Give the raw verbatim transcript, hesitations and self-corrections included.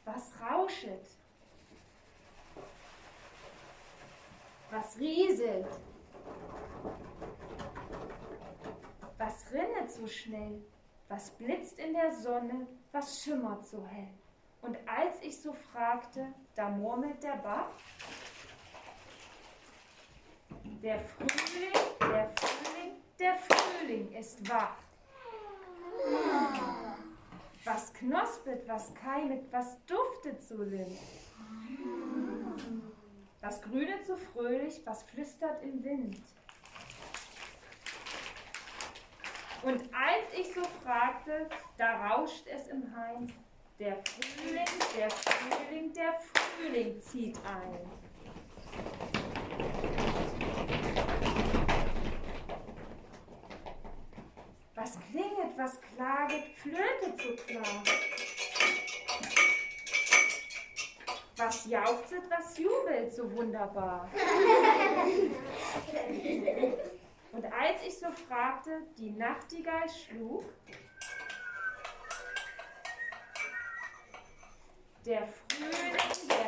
Was rauschet? Was rieselt? Was rinnet so schnell? Was blitzt in der Sonne? Was schimmert so hell? Und als ich so fragte, da murmelt der Bach: Der Frühling, der Frühling, der Frühling ist wach. Was knospet, was keimet, was duftet so lind? Was grünet so fröhlich, was flüstert im Wind? Und als ich so fragte, da rauscht es im Hain: Der Frühling, der Frühling, der Frühling zieht ein. Was klinget, was klaget, flötet so klar? Was jauchzet, was jubelt so wunderbar? Und als ich so fragte, die Nachtigall schlug: Der Frühling, der